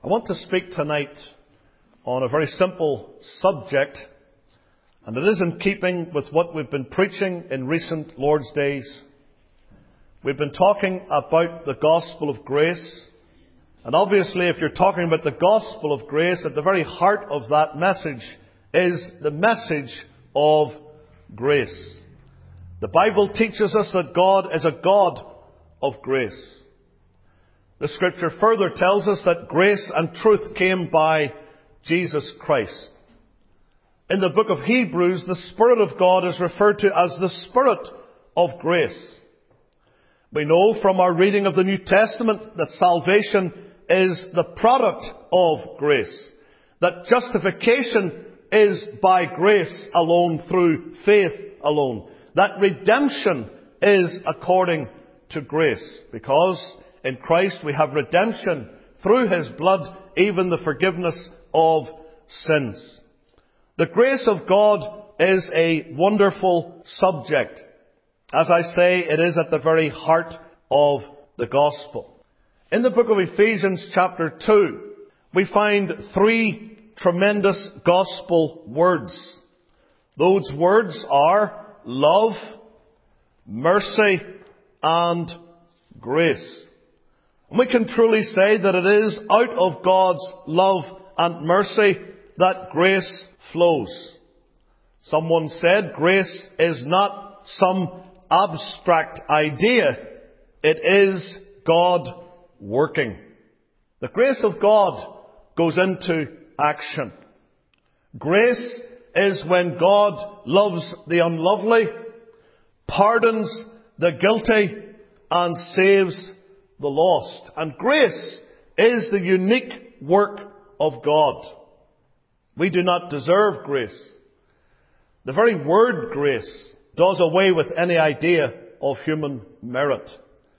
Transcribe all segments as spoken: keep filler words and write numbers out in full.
I want to speak tonight on a very simple subject, and it is in keeping with what we've been preaching in recent Lord's Days. We've been talking about the gospel of grace, and obviously if you're talking about the gospel of grace, at the very heart of that message is the message of grace. The Bible teaches us that God is a God of grace. The Scripture further tells us that grace and truth came by Jesus Christ. In the book of Hebrews, the Spirit of God is referred to as the Spirit of grace. We know from our reading of the New Testament that salvation is the product of grace. That justification is by grace alone, through faith alone. That redemption is according to grace, because in Christ we have redemption through His blood, even the forgiveness of sins. The grace of God is a wonderful subject. As I say, it is at the very heart of the gospel. In the book of Ephesians chapter two, we find three tremendous gospel words. Those words are love, mercy, and grace. And we can truly say that it is out of God's love and mercy that grace flows. Someone said grace is not some abstract idea. It is God working. The grace of God goes into action. Grace is when God loves the unlovely, pardons the guilty, and saves the lost. And grace is the unique work of God. We do not deserve grace. The very word grace does away with any idea of human merit.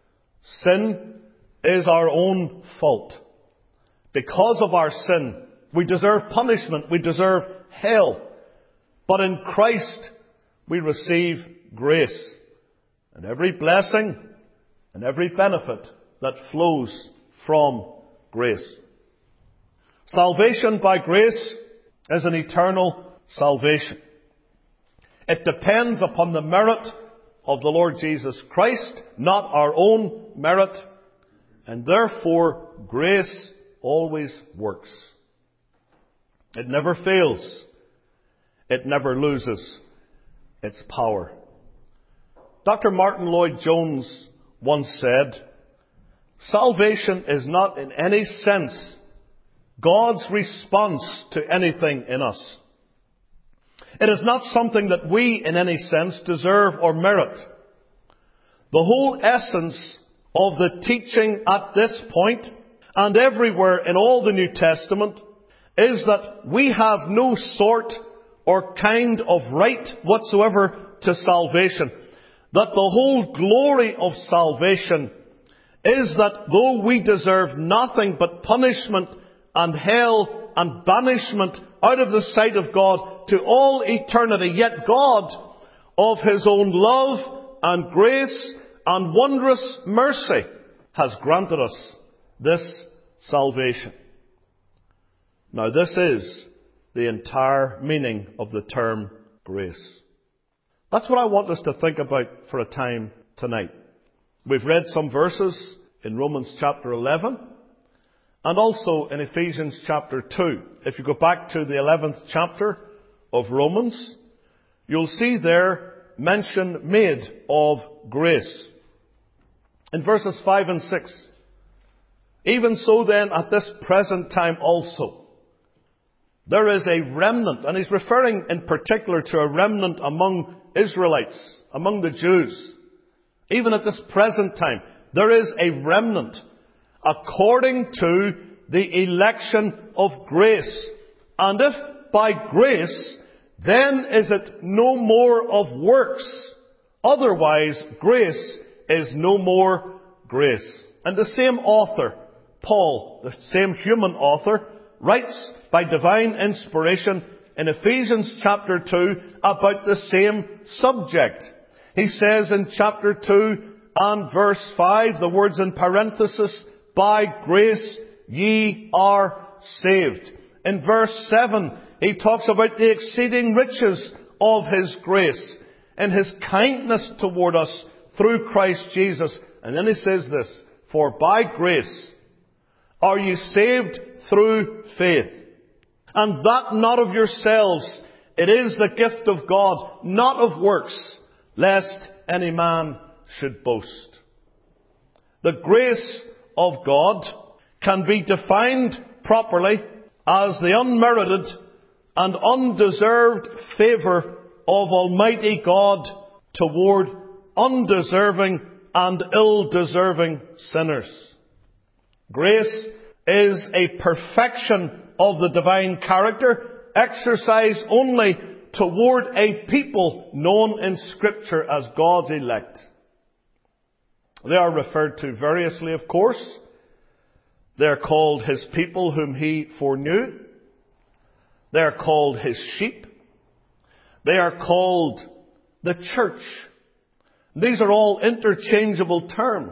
Sin is our own fault. Because of our sin, we deserve punishment. We deserve hell. But in Christ, we receive grace. And every blessing and every benefit that flows from grace. Salvation by grace is an eternal salvation. It depends upon the merit of the Lord Jesus Christ, not our own merit, and therefore grace always works. It never fails. It never loses its power. Doctor Martin Lloyd-Jones once said, "Salvation is not in any sense God's response to anything in us. It is not something that we, in any sense, deserve or merit. The whole essence of the teaching at this point, and everywhere in all the New Testament, is that we have no sort or kind of right whatsoever to salvation. That the whole glory of salvation is that though we deserve nothing but punishment and hell and banishment out of the sight of God to all eternity, yet God, of His own love and grace and wondrous mercy, has granted us this salvation." Now this is the entire meaning of the term grace. That's what I want us to think about for a time tonight. We've read some verses in Romans chapter eleven and also in Ephesians chapter two. If you go back to the eleventh chapter of Romans, you'll see there mention made of grace. In verses five and six, "Even so then at this present time also, there is a remnant," and he's referring in particular to a remnant among Israelites, among the Jews. Even at this present time, there is a remnant according to the election of grace. And if by grace, then is it no more of works. Otherwise, grace is no more grace. And the same author, Paul, the same human author, writes by divine inspiration in Ephesians chapter two about the same subject. He says in chapter two and verse five, the words in parenthesis, "By grace ye are saved. In verse seven, he talks about the exceeding riches of His grace and His kindness toward us through Christ Jesus. And then he says this, for by grace are ye saved through faith. And that not of yourselves, it is the gift of God, not of works, lest any man should boast. The grace of God can be defined properly as the unmerited and undeserved favour of Almighty God toward undeserving and ill-deserving sinners. Grace is a perfection of the divine character, exercised only toward a people known in Scripture as God's elect. They are referred to variously, of course. They are called His people whom He foreknew. They are called His sheep. They are called the church. These are all interchangeable terms.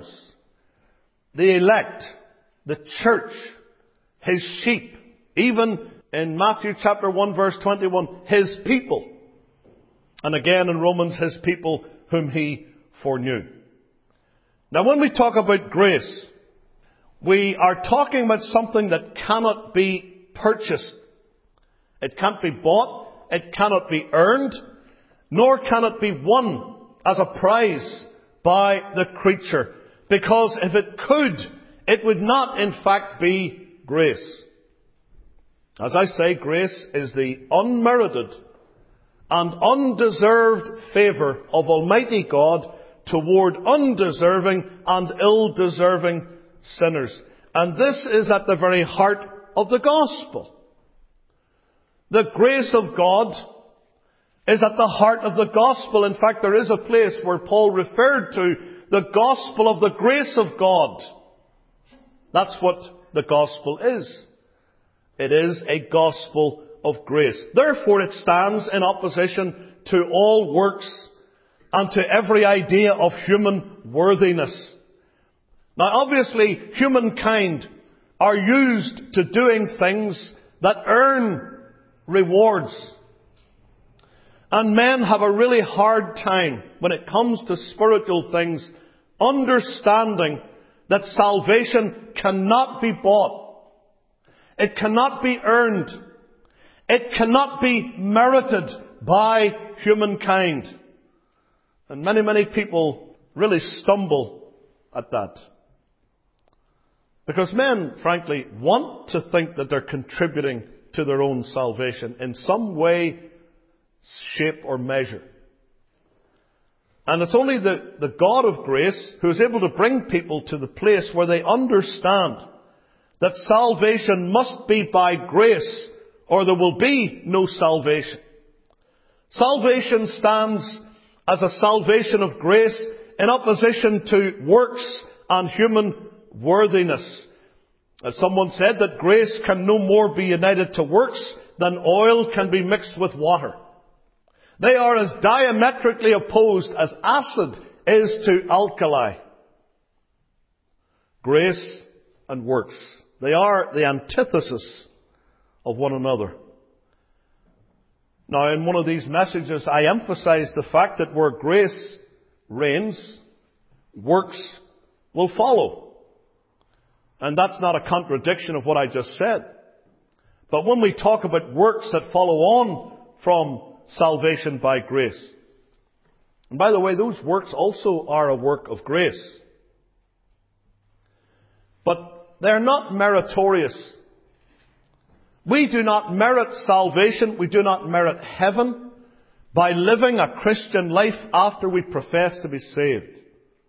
The elect, the church, His sheep. Even in Matthew chapter one verse twenty-one, His people. And again in Romans, His people whom He foreknew. Now when we talk about grace, we are talking about something that cannot be purchased. It can't be bought, it cannot be earned, nor can it be won as a prize by the creature. Because if it could, it would not in fact be grace. As I say, grace is the unmerited and undeserved favour of Almighty God toward undeserving and ill-deserving sinners. And this is at the very heart of the gospel. The grace of God is at the heart of the gospel. In fact, there is a place where Paul referred to the gospel of the grace of God. That's what the gospel is. It is a gospel of grace. Therefore, it stands in opposition to all works and to every idea of human worthiness. Now, obviously, humankind are used to doing things that earn rewards. And men have a really hard time when it comes to spiritual things, understanding that salvation cannot be bought. It cannot be earned. It cannot be merited by humankind. And many, many people really stumble at that. Because men, frankly, want to think that they're contributing to their own salvation in some way, shape or measure. And it's only the, the God of grace who is able to bring people to the place where they understand that salvation must be by grace or there will be no salvation. Salvation stands as a salvation of grace in opposition to works and human worthiness. As someone said, that grace can no more be united to works than oil can be mixed with water. They are as diametrically opposed as acid is to alkali. Grace and works. They are the antithesis of one another. Now, in one of these messages, I emphasize the fact that where grace reigns, works will follow. And that's not a contradiction of what I just said. But when we talk about works that follow on from salvation by grace, and by the way, those works also are a work of grace. But they're not meritorious. We do not merit salvation. We do not merit heaven by living a Christian life after we profess to be saved.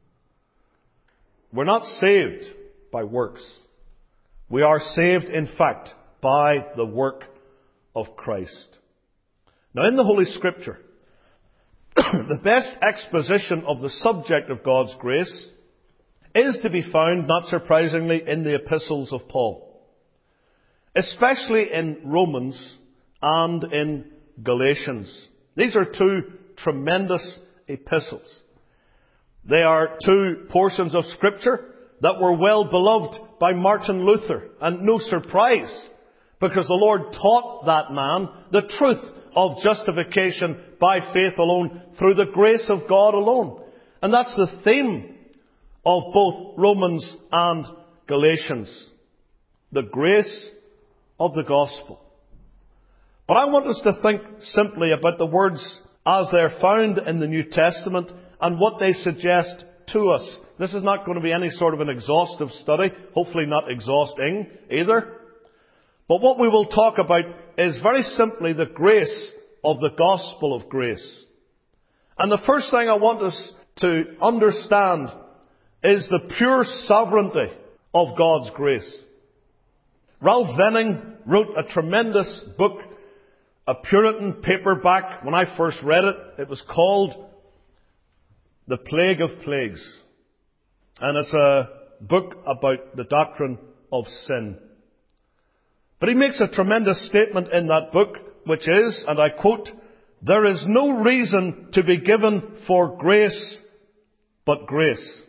We're not saved by works. We are saved, in fact, by the work of Christ. Now, in the Holy Scripture, the best exposition of the subject of God's grace is to be found, not surprisingly, in the epistles of Paul. Especially in Romans and in Galatians. These are two tremendous epistles. They are two portions of Scripture that were well beloved by Martin Luther. And no surprise, because the Lord taught that man the truth of justification by faith alone, through the grace of God alone. And that's the theme of both Romans and Galatians. The grace of the gospel. But I want us to think simply about the words as they're found in the New Testament and what they suggest to us. This is not going to be any sort of an exhaustive study, hopefully not exhausting either. But what we will talk about is very simply the grace of the gospel of grace. And the first thing I want us to understand is the pure sovereignty of God's grace. Ralph Venning wrote a tremendous book, a Puritan paperback. When I first read it, it was called The Plague of Plagues. And it's a book about the doctrine of sin. But he makes a tremendous statement in that book, which is, and I quote, "There is no reason to be given for grace but grace."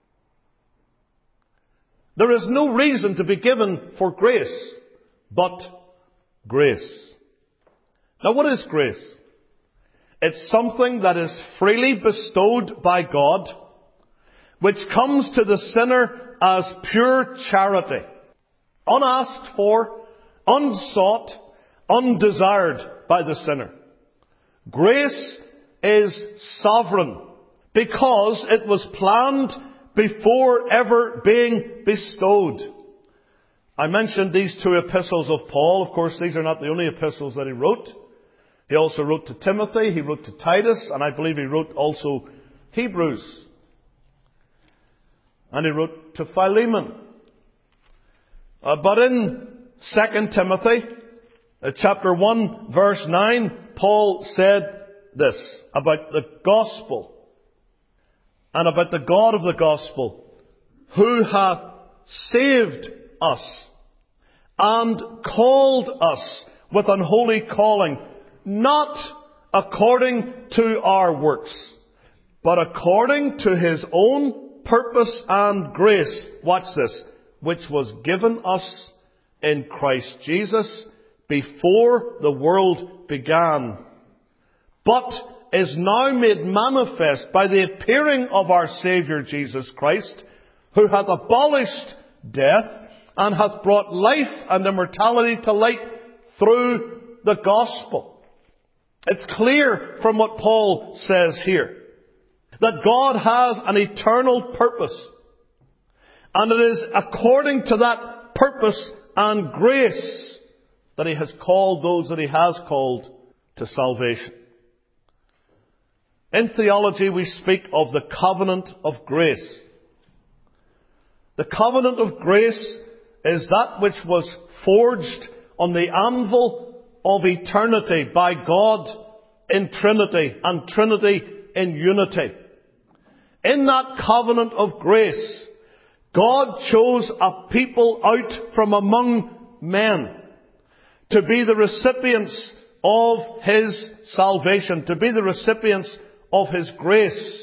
There is no reason to be given for grace but grace. Now, what is grace? It's something that is freely bestowed by God, which comes to the sinner as pure charity, unasked for, unsought, undesired by the sinner. Grace is sovereign because it was planned before ever being bestowed. I mentioned these two epistles of Paul. Of course, these are not the only epistles that he wrote. He also wrote to Timothy, he wrote to Titus, and I believe he wrote also Hebrews. And he wrote to Philemon. Uh, but in Second Timothy, uh, chapter one, verse nine, Paul said this about the gospel and about the God of the gospel, who hath saved us and called us with an holy calling, not according to our works, but according to his own purpose and grace. Watch this. Which was given us in Christ Jesus before the world began, but is now made manifest by the appearing of our Saviour Jesus Christ, who hath abolished death and hath brought life and immortality to light through the gospel. It's clear from what Paul says here that God has an eternal purpose, and it is according to that purpose and grace that he has called those that he has called to salvation. In theology, we speak of the covenant of grace. The covenant of grace is that which was forged on the anvil of eternity by God in Trinity, and Trinity in unity. In that covenant of grace, God chose a people out from among men to be the recipients of his salvation, to be the recipients of his grace.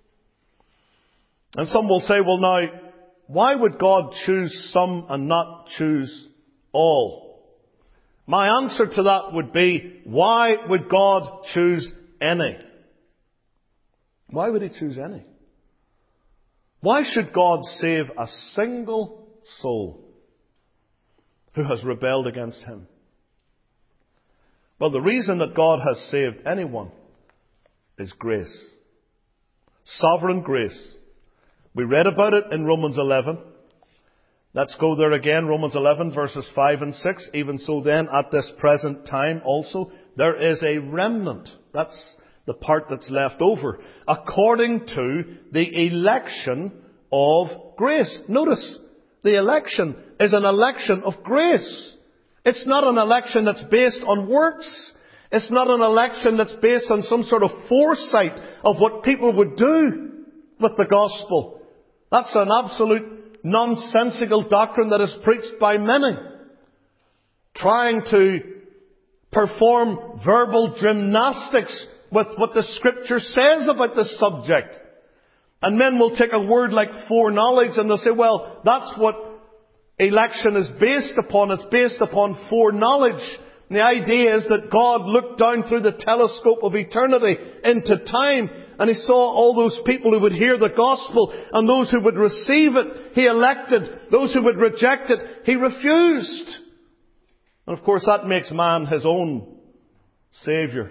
And some will say, well now, why would God choose some and not choose all? My answer to that would be, why would God choose any? Why would he choose any? Why should God save a single soul who has rebelled against him? Well, the reason that God has saved anyone is grace. Sovereign grace. We read about it in Romans eleven. Let's go there again. Romans eleven verses five and six. Even so then, at this present time also, there is a remnant. That's the part that's left over. According to the election of grace. Notice, the election is an election of grace. It's not an election that's based on works. It's not an election that's based on some sort of foresight of what people would do with the gospel. That's an absolute nonsensical doctrine that is preached by many, trying to perform verbal gymnastics with what the Scripture says about this subject. And men will take a word like foreknowledge and they'll say, well, that's what election is based upon. It's based upon foreknowledge. And the idea is that God looked down through the telescope of eternity into time, and He saw all those people who would hear the gospel and those who would receive it. He elected. Those who would reject it, He refused. And of course that makes man His own Saviour.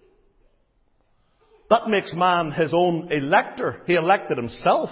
That makes man His own elector. He elected Himself.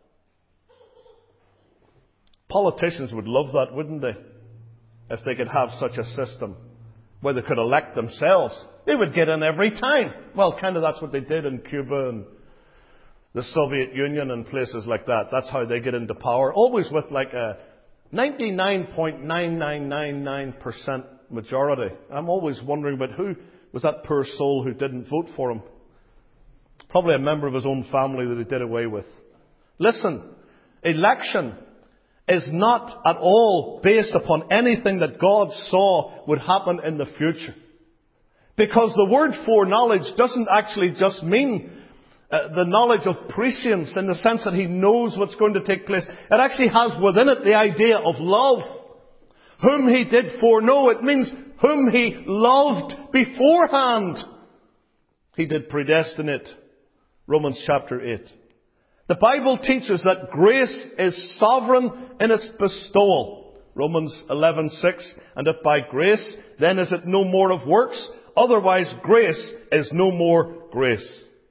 Politicians would love that, wouldn't they? If they could have such a system where they could elect themselves. They would get in every time. Well, kind of that's what they did in Cuba and the Soviet Union and places like that. That's how they get into power. Always with like a ninety-nine point nine nine nine nine percent majority. I'm always wondering about who was that poor soul who didn't vote for him. Probably a member of his own family that he did away with. Listen, election is not at all based upon anything that God saw would happen in the future. Because the word foreknowledge doesn't actually just mean uh, the knowledge of prescience in the sense that He knows what's going to take place. It actually has within it the idea of love. Whom He did foreknow, it means whom He loved beforehand. He did predestinate. Romans chapter eight. The Bible teaches that grace is sovereign in its bestowal. Romans eleven six. And if by grace, then is it no more of works? Otherwise grace is no more grace.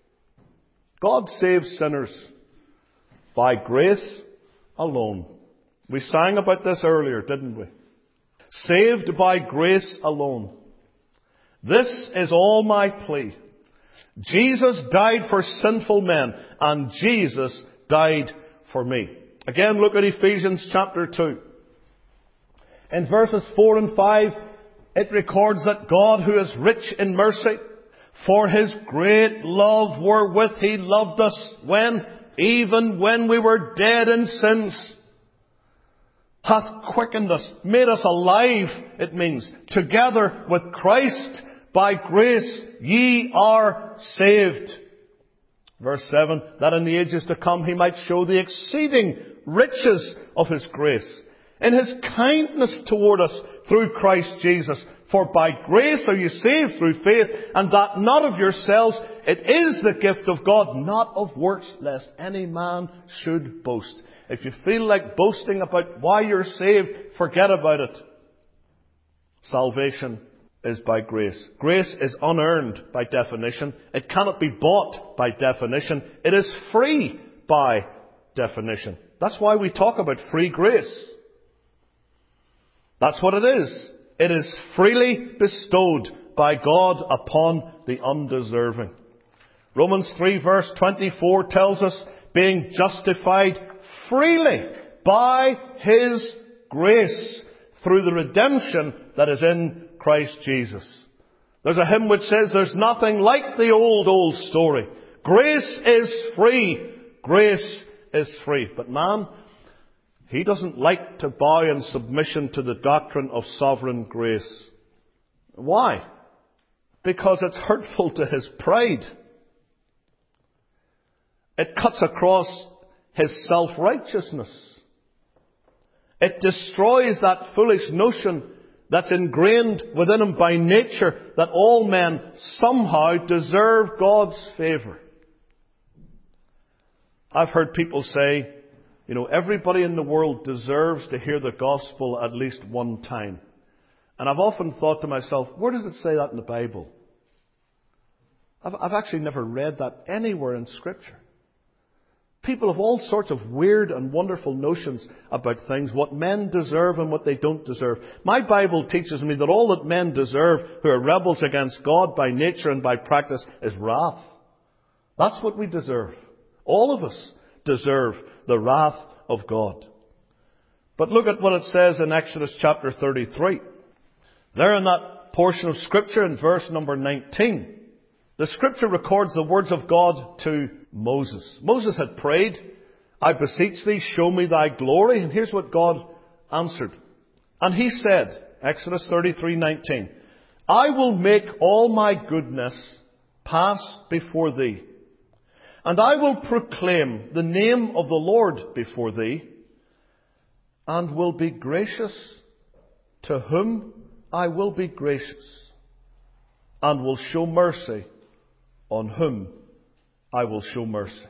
God saves sinners by grace alone. We sang about this earlier, didn't we? Saved by grace alone. This is all my plea. Jesus died for sinful men, and Jesus died for me. Again, look at Ephesians chapter two. In verses four and five, it records that God, who is rich in mercy, for His great love wherewith He loved us, when, even when we were dead in sins, hath quickened us, made us alive, it means, together with Christ. By grace ye are saved. Verse seven, that in the ages to come He might show the exceeding riches of His grace in His kindness toward us through Christ Jesus. For by grace are you saved through faith, and that not of yourselves, it is the gift of God, not of works, lest any man should boast. If you feel like boasting about why you're saved, forget about it. Salvation is by grace. Grace is unearned by definition. It cannot be bought by definition. It is free by definition. That's why we talk about free grace. That's what it is. It is freely bestowed by God upon the undeserving. Romans three verse twenty-four tells us, being justified freely by His grace through the redemption that is in Christ Jesus. There's a hymn which says, there's nothing like the old, old story. Grace is free. Grace is free. But man, he doesn't like to bow in submission to the doctrine of sovereign grace. Why? Because it's hurtful to his pride. It cuts across his self-righteousness. It destroys that foolish notion that's ingrained within him by nature, that all men somehow deserve God's favour. I've heard people say, you know, everybody in the world deserves to hear the gospel at least one time. And I've often thought to myself, where does it say that in the Bible? I've, I've actually never read that anywhere in Scripture. People have all sorts of weird and wonderful notions about things, what men deserve and what they don't deserve. My Bible teaches me that all that men deserve who are rebels against God by nature and by practice is wrath. That's what we deserve. All of us deserve the wrath of God. But look at what it says in Exodus chapter thirty-three. There in that portion of Scripture in verse number nineteen, the Scripture records the words of God to Moses. Moses had prayed, I beseech thee, show me thy glory. And here's what God answered. And he said, Exodus thirty-three nineteen, I will make all my goodness pass before thee, And I will proclaim the name of the Lord before thee, and will be gracious to whom I will be gracious, and will show mercy on whom I will show mercy.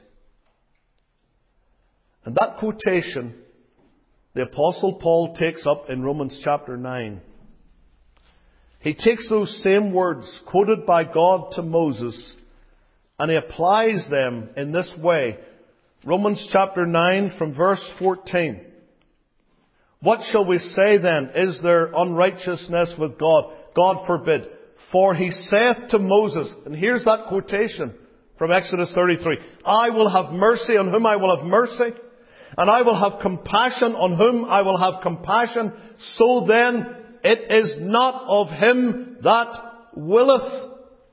And that quotation, the Apostle Paul takes up in Romans chapter nine. He takes those same words quoted by God to Moses, and he applies them in this way. Romans chapter nine from verse fourteen. What shall we say then? Is there unrighteousness with God? God forbid. For he saith to Moses, and here's that quotation from Exodus thirty-three, I will have mercy on whom I will have mercy, and I will have compassion on whom I will have compassion. So then it is not of him that willeth,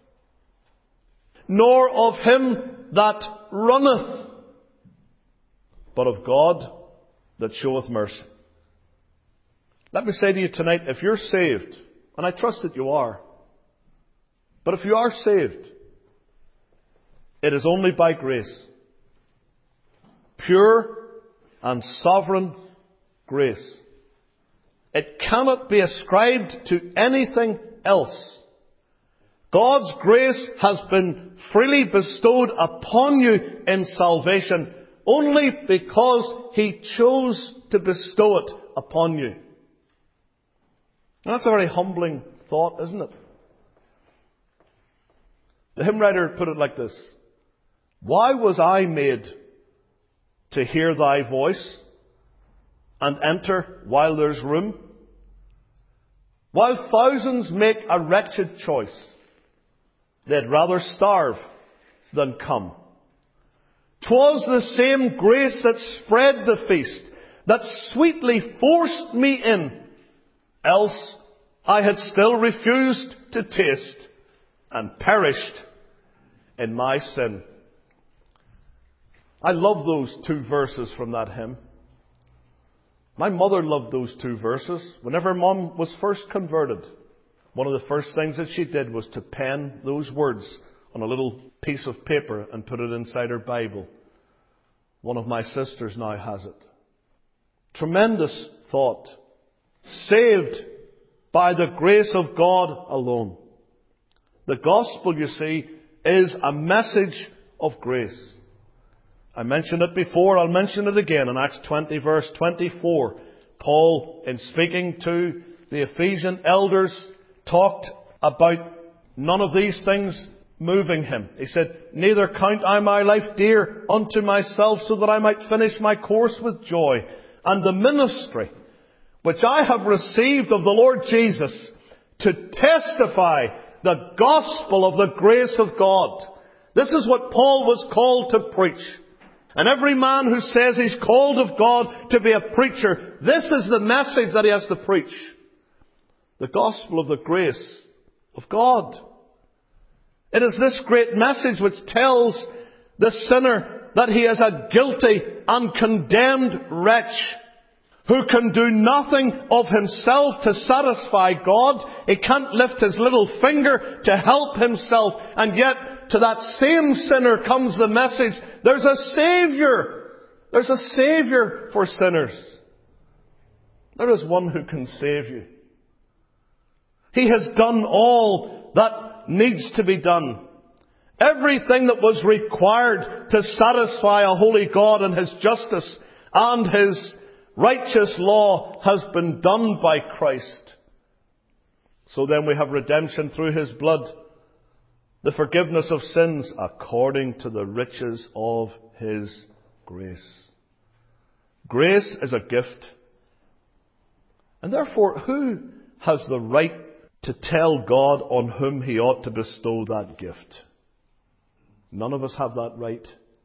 nor of him that runneth, but of God that showeth mercy. Let me say to you tonight, if you're saved, and I trust that you are, but if you are saved, it is only by grace. Pure and sovereign grace. It cannot be ascribed to anything else. God's grace has been freely bestowed upon you in salvation only because He chose to bestow it upon you. And that's a very humbling thought, isn't it? The hymn writer put it like this: why was I made to hear thy voice and enter while there's room? While thousands make a wretched choice, they'd rather starve than come. 'Twas the same grace that spread the feast, that sweetly forced me in, else I had still refused to taste and perished in my sin. I love those two verses from that hymn. My mother loved those two verses. Whenever Mum was first converted, one of the first things that she did was to pen those words on a little piece of paper and put it inside her Bible. One of my sisters now has it. Tremendous thought. Saved by the grace of God alone. The gospel, you see, is a message of grace. I mentioned it before, I'll mention it again in Acts twenty verse twenty-four. Paul, in speaking to the Ephesian elders, talked about none of these things moving him. He said, neither count I my life dear unto myself, so that I might finish my course with joy, and the ministry which I have received of the Lord Jesus, to testify the gospel of the grace of God. This is what Paul was called to preach. And every man who says he's called of God to be a preacher, this is the message that he has to preach. The gospel of the grace of God. It is this great message which tells the sinner that he is a guilty and condemned wretch who can do nothing of himself to satisfy God. He can't lift his little finger to help himself. And yet, to that same sinner comes the message, there's a Saviour. There's a Saviour for sinners. There is one who can save you. He has done all that needs to be done. Everything that was required to satisfy a holy God and His justice and His righteous law has been done by Christ. So then we have redemption through His blood, the forgiveness of sins according to the riches of His grace. Grace is a gift. And therefore, who has the right to tell God on whom He ought to bestow that gift? None of us have that right.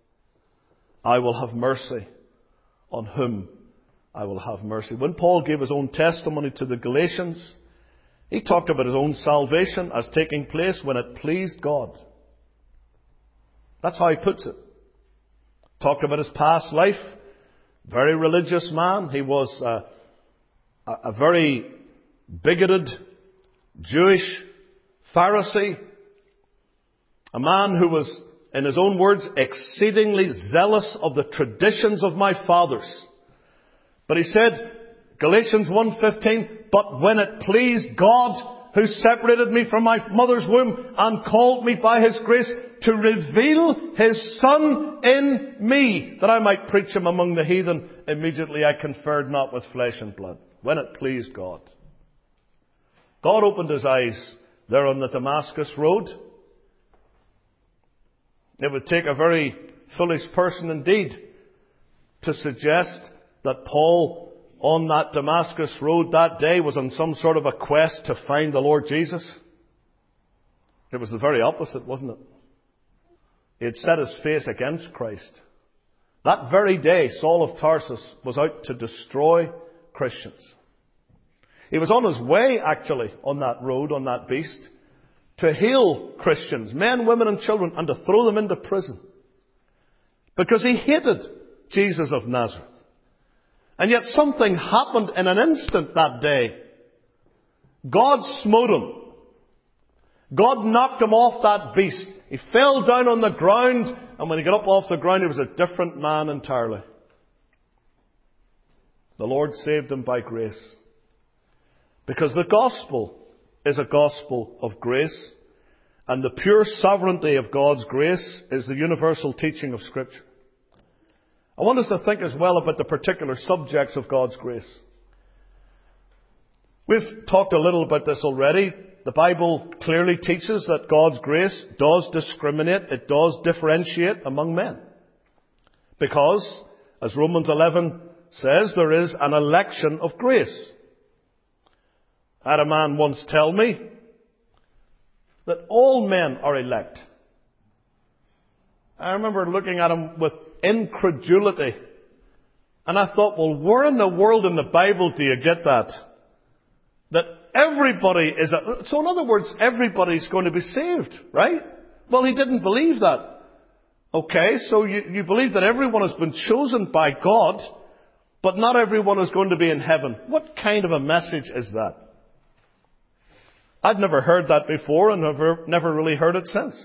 I will have mercy on whom I will have mercy. When Paul gave his own testimony to the Galatians, he talked about his own salvation as taking place when it pleased God. That's how he puts it. Talked about his past life. Very religious man. He was a, a, a very bigoted Jewish Pharisee. A man who was in his own words, exceedingly zealous of the traditions of my fathers. But he said, Galatians one fifteen, but when it pleased God, who separated me from my mother's womb and called me by his grace to reveal his Son in me, that I might preach him among the heathen, immediately I conferred not with flesh and blood. When it pleased God. God opened his eyes there on the Damascus road. It would take a very foolish person indeed to suggest that Paul on that Damascus road that day was on some sort of a quest to find the Lord Jesus. It was the very opposite, wasn't it? He had set his face against Christ. That very day, Saul of Tarsus was out to destroy Christians. He was on his way, actually, on that road, on that beast, to heal Christians, men, women and children, and to throw them into prison. Because he hated Jesus of Nazareth. And yet something happened in an instant that day. God smote him. God knocked him off that beast. He fell down on the ground, and when he got up off the ground, he was a different man entirely. The Lord saved him by grace. Because the gospel is a gospel of grace, and the pure sovereignty of God's grace is the universal teaching of Scripture. I want us to think as well about the particular subjects of God's grace. We've talked a little about this already. The Bible clearly teaches that God's grace does discriminate, it does differentiate among men. Because, as Romans eleven says, there is an election of grace. I had a man once tell me that all men are elect. I remember looking at him with incredulity. And I thought, well, where in the world in the Bible do you get that? That everybody is a... So in other words, everybody's going to be saved, right? Well, he didn't believe that. Okay, so you, you believe that everyone has been chosen by God, but not everyone is going to be in heaven. What kind of a message is that? I'd never heard that before and never, never really heard it since.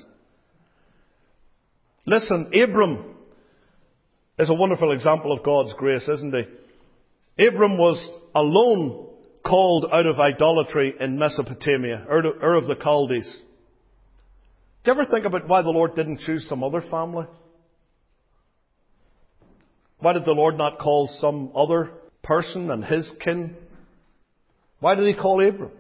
Listen, Abram is a wonderful example of God's grace, isn't he? Abram was alone called out of idolatry in Mesopotamia, Ur of the Chaldees. Do you ever think about why the Lord didn't choose some other family? Why did the Lord not call some other person and his kin? Why did he call Abram?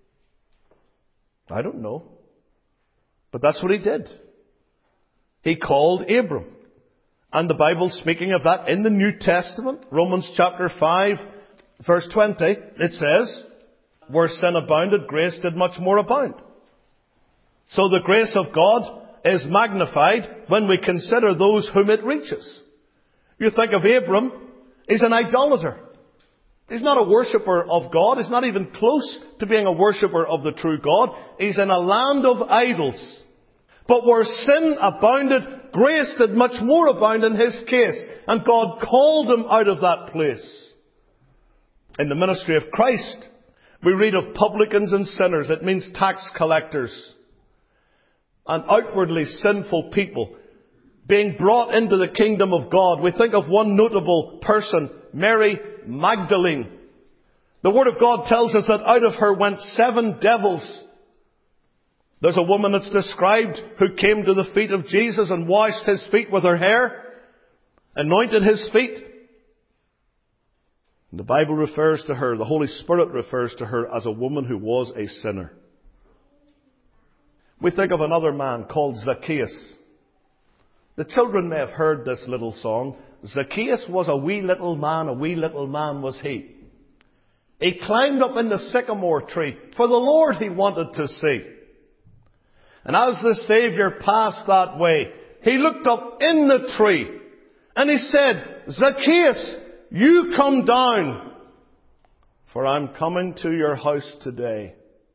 I don't know. But that's what he did. He called Abram. And the Bible, speaking of that in the New Testament, Romans chapter five, verse twenty, it says, where sin abounded, grace did much more abound. So the grace of God is magnified when we consider those whom it reaches. You think of Abram, he's an idolater. He's not a worshipper of God. He's not even close to being a worshipper of the true God. He's in a land of idols. But where sin abounded, grace did much more abound in his case. And God called him out of that place. In the ministry of Christ, we read of publicans and sinners. It means tax collectors and outwardly sinful people being brought into the kingdom of God. We think of one notable person, Mary Magdalene. The Word of God tells us that out of her went seven devils. There's a woman that's described who came to the feet of Jesus and washed his feet with her hair, anointed his feet. And the Bible refers to her, the Holy Spirit refers to her as a woman who was a sinner. We think of another man called Zacchaeus. The children may have heard this little song. Zacchaeus was a wee little man, a wee little man was he. He climbed up in the sycamore tree, for the Lord he wanted to see. And as the Saviour passed that way, he looked up in the tree and he said, Zacchaeus, you come down, for I'm coming to your house today.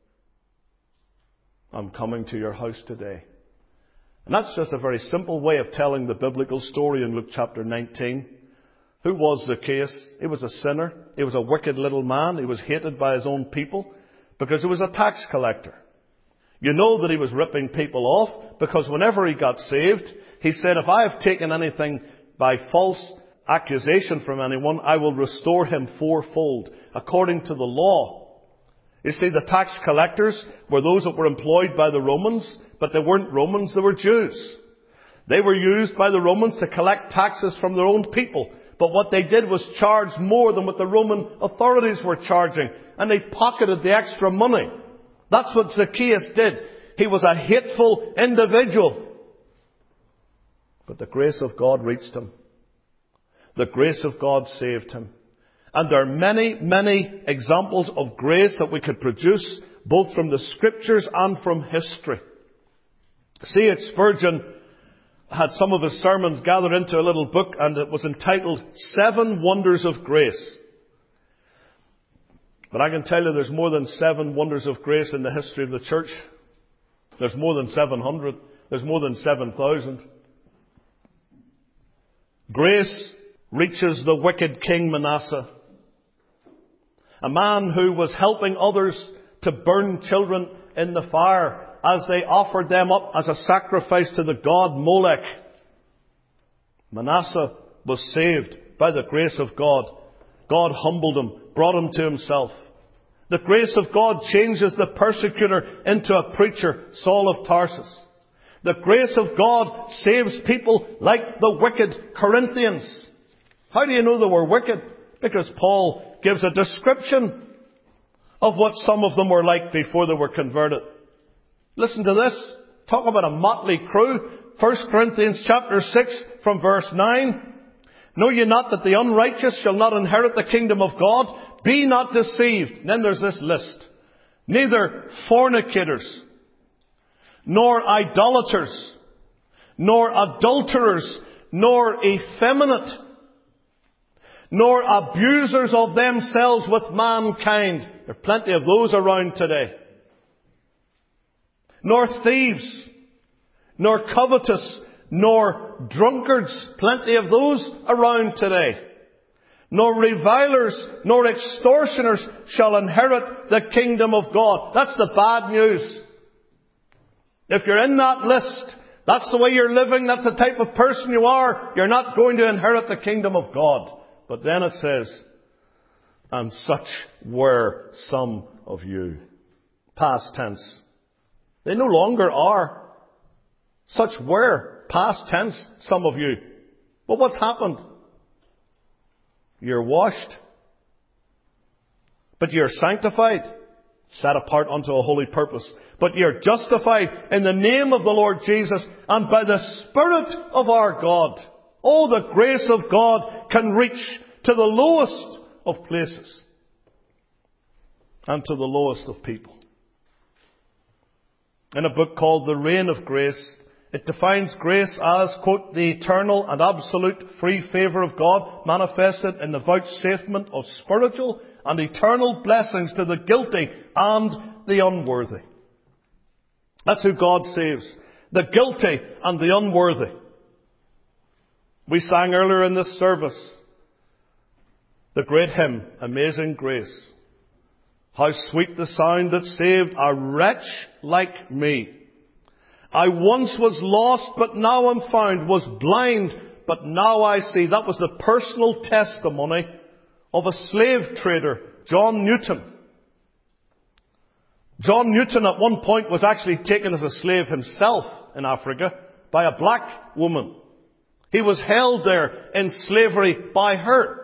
I'm coming to your house today. And that's just a very simple way of telling the biblical story in Luke chapter nineteen. Who was Zacchaeus? He was a sinner. He was a wicked little man. He was hated by his own people because he was a tax collector. You know that he was ripping people off because whenever he got saved, He said, if I have taken anything by false accusation from anyone, I will restore him fourfold, according to the law. You see, the tax collectors were those that were employed by the Romans, but they weren't Romans, they were Jews. They were used by the Romans to collect taxes from their own people. But what they did was charge more than what the Roman authorities were charging. And they pocketed the extra money. That's what Zacchaeus did. He was a hateful individual. But the grace of God reached him. The grace of God saved him. And there are many, many examples of grace that we could produce, both from the Scriptures and from history. C H Spurgeon had some of his sermons gathered into a little book, and it was entitled Seven Wonders of Grace. But I can tell you there's more than seven wonders of grace in the history of the church. There's more than seven hundred. There's more than seven thousand. Grace reaches the wicked King Manasseh, a man who was helping others to burn children in the fire as they offered them up as a sacrifice to the god Molech. Manasseh was saved by the grace of God. God humbled him, brought him to himself. The grace of God changes the persecutor into a preacher, Saul of Tarsus. The grace of God saves people like the wicked Corinthians. How do you know they were wicked? Because Paul gives a description of what some of them were like before they were converted. Listen to this. Talk about a motley crew. First Corinthians chapter six from verse nine. Know ye not that the unrighteous shall not inherit the kingdom of God? Be not deceived. And then there's this list. Neither fornicators, nor idolaters, nor adulterers, nor effeminate, nor abusers of themselves with mankind. There are plenty of those around today. Nor thieves, nor covetous, nor drunkards. Plenty of those around today. Nor revilers, nor extortioners shall inherit the kingdom of God. That's the bad news. If you're in that list, that's the way you're living, that's the type of person you are, you're not going to inherit the kingdom of God. But then it says, and such were some of you. Past tense. They no longer are. Such were, past tense, some of you. But what's happened? You're washed. But you're sanctified. Set apart unto a holy purpose. But you're justified in the name of the Lord Jesus and by the Spirit of our God. Oh, the grace of God can reach to the lowest of places. And to the lowest of people. In a book called The Reign of Grace, it defines grace as, quote, the eternal and absolute free favour of God manifested in the vouchsafement of spiritual and eternal blessings to the guilty and the unworthy. That's who God saves. The guilty and the unworthy. We sang earlier in this service the great hymn, Amazing Grace. How sweet the sound that saved a wretch like me. I once was lost, but now am found, was blind, but now I see. That was the personal testimony of a slave trader, John Newton. John Newton at one point was actually taken as a slave himself in Africa by a black woman. He was held there in slavery by her.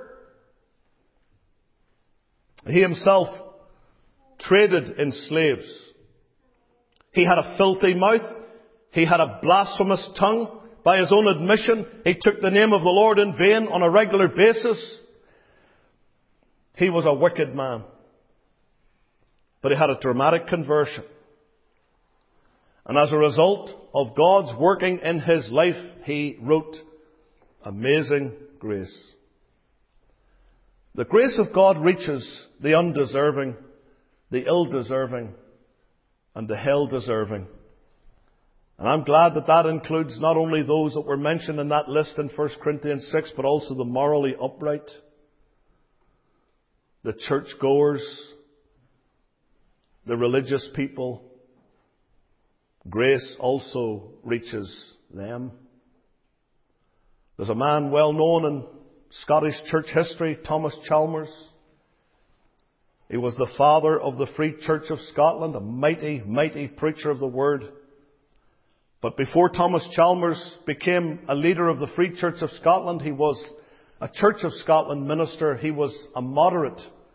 He himself traded in slaves. He had a filthy mouth. He had a blasphemous tongue. By his own admission, he took the name of the Lord in vain on a regular basis. He was a wicked man. But he had a dramatic conversion. And as a result of God's working in his life, he wrote Amazing Grace. The grace of God reaches the undeserving, the ill-deserving, and the hell-deserving. And I'm glad that that includes not only those that were mentioned in that list in First Corinthians six, but also the morally upright, the churchgoers, the religious people. Grace also reaches them. There's a man well known in Scottish church history, Thomas Chalmers. He was the father of the Free Church of Scotland, a mighty, mighty preacher of the Word. But before Thomas Chalmers became a leader of the Free Church of Scotland, he was a Church of Scotland minister. He was a moderate.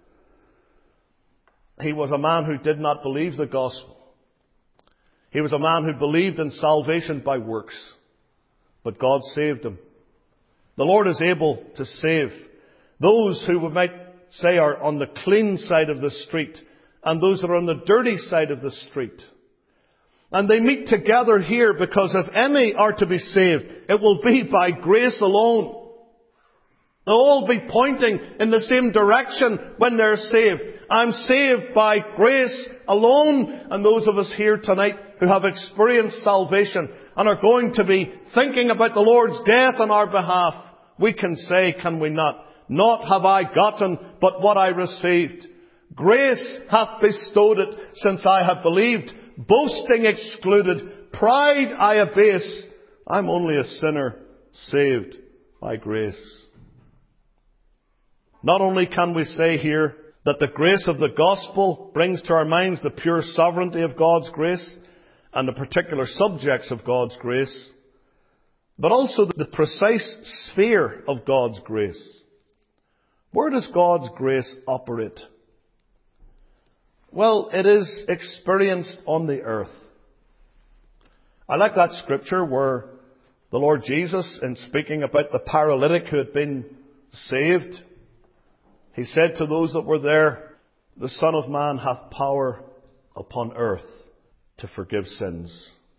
He was a man who did not believe the gospel. He was a man who believed in salvation by works. But God saved him. The Lord is able to save those who we might say are on the clean side of the street and those that are on the dirty side of the street. And they meet together here because if any are to be saved, it will be by grace alone. They'll all be pointing in the same direction when they're saved. I'm saved by grace alone. And those of us here tonight who have experienced salvation and are going to be thinking about the Lord's death on our behalf, we can say, can we not? Not have I gotten but what I received. Grace hath bestowed it since I have believed. Boasting excluded. Pride I abase. I'm only a sinner saved by grace. Not only can we say here that the grace of the gospel brings to our minds the pure sovereignty of God's grace and the particular subjects of God's grace, but also the precise sphere of God's grace. Where does God's grace operate? Well, it is experienced on the earth. I like that scripture where the Lord Jesus, in speaking about the paralytic who had been saved, He said to those that were there, the Son of Man hath power upon earth to forgive sins.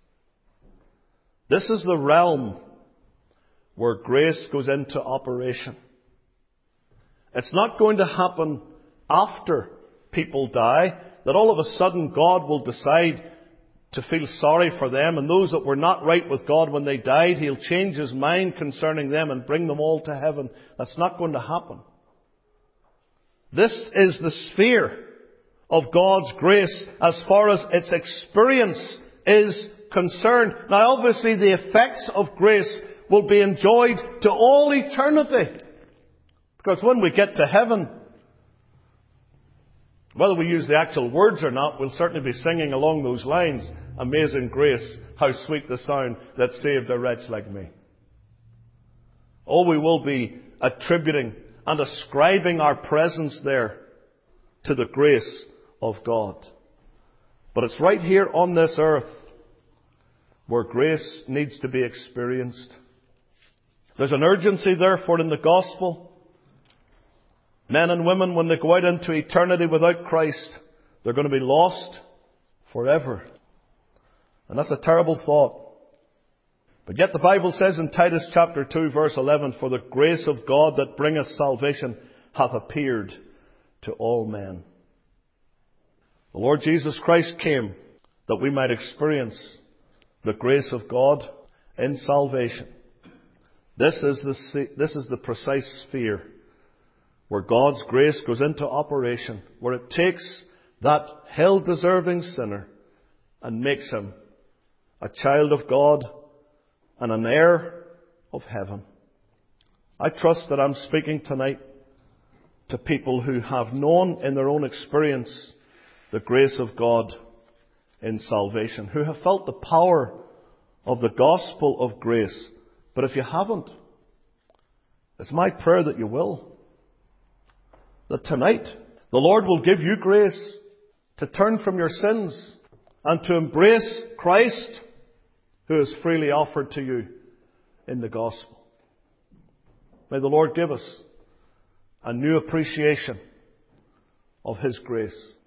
This is the realm where grace goes into operation. It's not going to happen after people die, that all of a sudden God will decide to feel sorry for them, and those that were not right with God when they died, He'll change His mind concerning them and bring them all to heaven. That's not going to happen. This is the sphere of God's grace as far as its experience is concerned. Now obviously the effects of grace will be enjoyed to all eternity. Because when we get to heaven, whether we use the actual words or not, we'll certainly be singing along those lines. Amazing grace, how sweet the sound that saved a wretch like me. Oh, we will be attributing and ascribing our presence there to the grace of God. But it's right here on this earth where grace needs to be experienced. There's an urgency, therefore, in the gospel. Men and women, when they go out into eternity without Christ, they're going to be lost forever. And that's a terrible thought. But yet the Bible says in Titus chapter two, verse eleven, for the grace of God that bringeth salvation hath appeared to all men. The Lord Jesus Christ came that we might experience the grace of God in salvation. This is the, this is the precise sphere where God's grace goes into operation, where it takes that hell-deserving sinner and makes him a child of God and an heir of heaven. I trust that I'm speaking tonight to people who have known in their own experience the grace of God in salvation, who have felt the power of the gospel of grace. But if you haven't, it's my prayer that you will. That tonight the Lord will give you grace to turn from your sins and to embrace Christ, who is freely offered to you in the gospel. May the Lord give us a new appreciation of His grace.